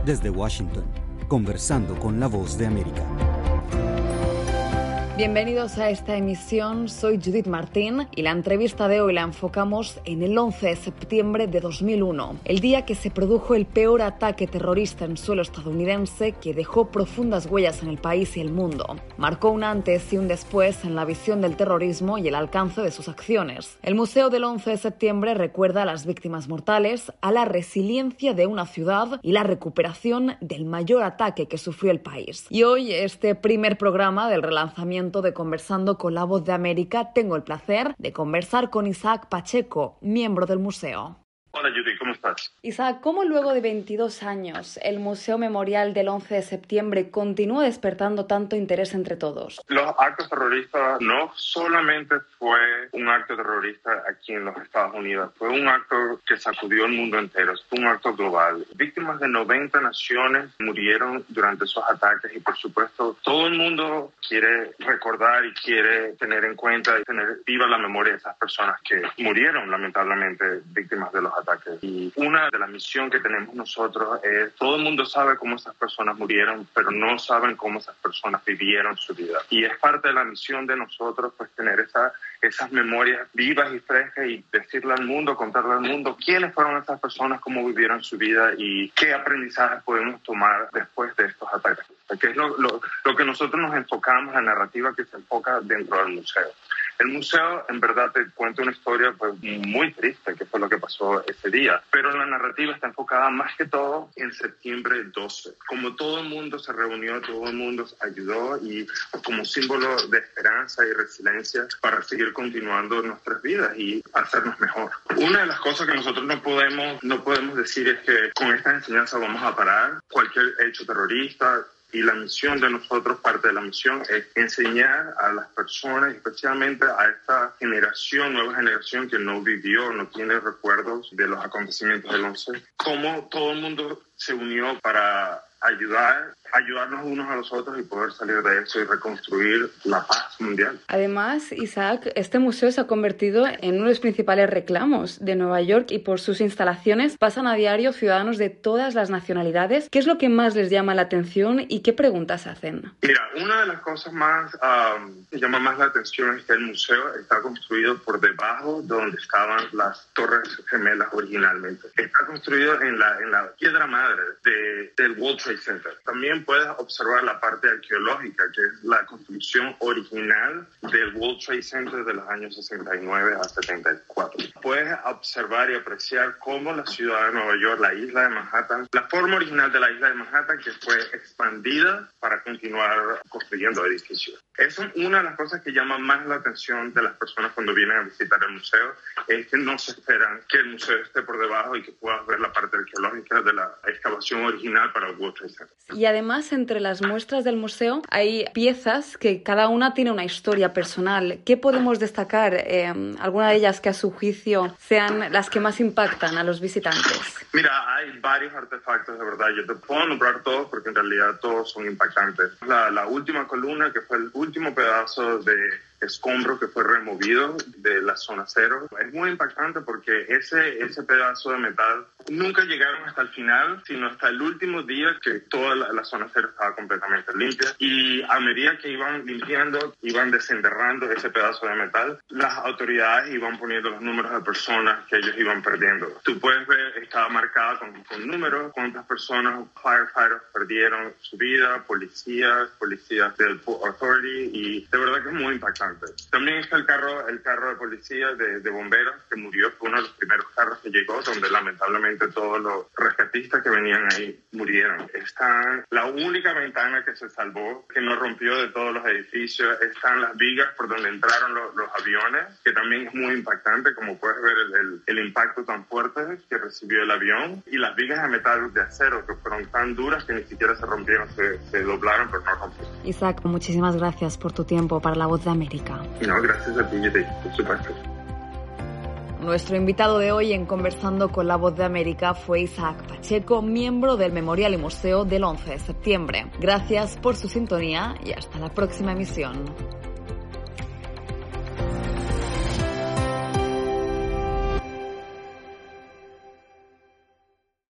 Desde Washington, conversando con la Voz de América. Bienvenidos a esta emisión, soy Judith Martín y la entrevista de hoy la enfocamos en el 11 de septiembre de 2001, el día que se produjo el peor ataque terrorista en suelo estadounidense que dejó profundas huellas en el país y el mundo. Marcó un antes y un después en la visión del terrorismo y el alcance de sus acciones. El Museo del 11 de septiembre recuerda a las víctimas mortales, a la resiliencia de una ciudad y la recuperación del mayor ataque que sufrió el país. Y hoy, este primer programa del relanzamiento de Conversando con la Voz de América, tengo el placer de conversar con Isaac Pacheco, miembro del museo. Hola Judy, ¿cómo estás? Isaac, ¿cómo luego de 22 años el Museo Memorial del 11 de septiembre continúa despertando tanto interés entre todos? Los actos terroristas no solamente fue un acto terrorista aquí en los Estados Unidos, fue un acto que sacudió el mundo entero, fue un acto global. Víctimas de 90 naciones murieron durante esos ataques y por supuesto todo el mundo quiere recordar y quiere tener en cuenta y tener viva la memoria de esas personas que murieron lamentablemente víctimas de los ataques. Y una de las misiones que tenemos nosotros es, todo el mundo sabe cómo esas personas murieron, pero no saben cómo esas personas vivieron su vida. Y es parte de la misión de nosotros, pues, tener esas memorias vivas y frescas y decirle al mundo, contarle al mundo quiénes fueron esas personas, cómo vivieron su vida y qué aprendizajes podemos tomar después de estos ataques. Que es lo que nosotros nos enfocamos, la narrativa que se enfoca dentro del museo. El museo, en verdad, te cuenta una historia pues, muy triste, que fue lo que pasó ese día. Pero la narrativa está enfocada más que todo en septiembre 12. Como todo el mundo se reunió, todo el mundo ayudó y como símbolo de esperanza y resiliencia para seguir continuando nuestras vidas y hacernos mejor. Una de las cosas que nosotros no podemos decir es que con esta enseñanza vamos a parar cualquier hecho terrorista. Y la misión de nosotros, parte de la misión, es enseñar a las personas, especialmente a esta generación, nueva generación que no vivió, no tiene recuerdos de los acontecimientos del 11, cómo todo el mundo se unió para ayudarnos unos a los otros y poder salir de eso y reconstruir la paz mundial. Además, Isaac, este museo se ha convertido en uno de los principales reclamos de Nueva York y por sus instalaciones pasan a diario ciudadanos de todas las nacionalidades. ¿Qué es lo que más les llama la atención y qué preguntas hacen? Mira, una de las cosas más que llama más la atención es que el museo está construido por debajo de donde estaban las Torres Gemelas originalmente. Está construido en la piedra madre del World Trade Center. También puedes observar la parte arqueológica, que es la construcción original del World Trade Center de los años 69 a 74. Puedes observar y apreciar cómo la ciudad de Nueva York, la isla de Manhattan, la forma original de la isla de Manhattan que fue expandida para continuar construyendo edificios. Eso es una de las cosas que llama más la atención de las personas cuando vienen a visitar el museo, es que no se esperan que el museo esté por debajo y que puedas ver la parte arqueológica de la excavación original para el World Trade Center. Y además, entre las muestras del museo hay piezas que cada una tiene una historia personal. ¿Qué podemos destacar? ¿Alguna de ellas que a su juicio sean las que más impactan a los visitantes? Mira, hay varios artefactos, de verdad. Yo te puedo nombrar todos porque en realidad todos son impactantes. La última columna, que fue el último pedazo de escombro que fue removido de la zona cero. Es muy impactante porque ese pedazo de metal nunca llegaron hasta el final, sino hasta el último día que toda la zona cero estaba completamente limpia. Y a medida que iban limpiando, iban desenterrando ese pedazo de metal, las autoridades iban poniendo los números de personas que ellos iban perdiendo. Tú puedes ver, estaba marcada con números, cuántas personas, firefighters perdieron su vida, policías del Port Authority, y de verdad que es muy impactante. También está el carro de policía de bomberos que murió, fue uno de los primeros carros que llegó, donde lamentablemente todos los rescatistas que venían ahí murieron. Está la única ventana que se salvó, que no rompió de todos los edificios. Están las vigas por donde entraron los aviones, que también es muy impactante, como puedes ver el impacto tan fuerte que recibió el avión, y las vigas de metal de acero que fueron tan duras que ni siquiera se rompieron, se doblaron pero no rompieron. Isaac, muchísimas gracias por tu tiempo para La Voz de América. No, gracias a ti, por supuesto. Nuestro invitado de hoy en Conversando con la Voz de América fue Isaac Pacheco, miembro del Memorial y Museo del 11 de septiembre. Gracias por su sintonía y hasta la próxima emisión.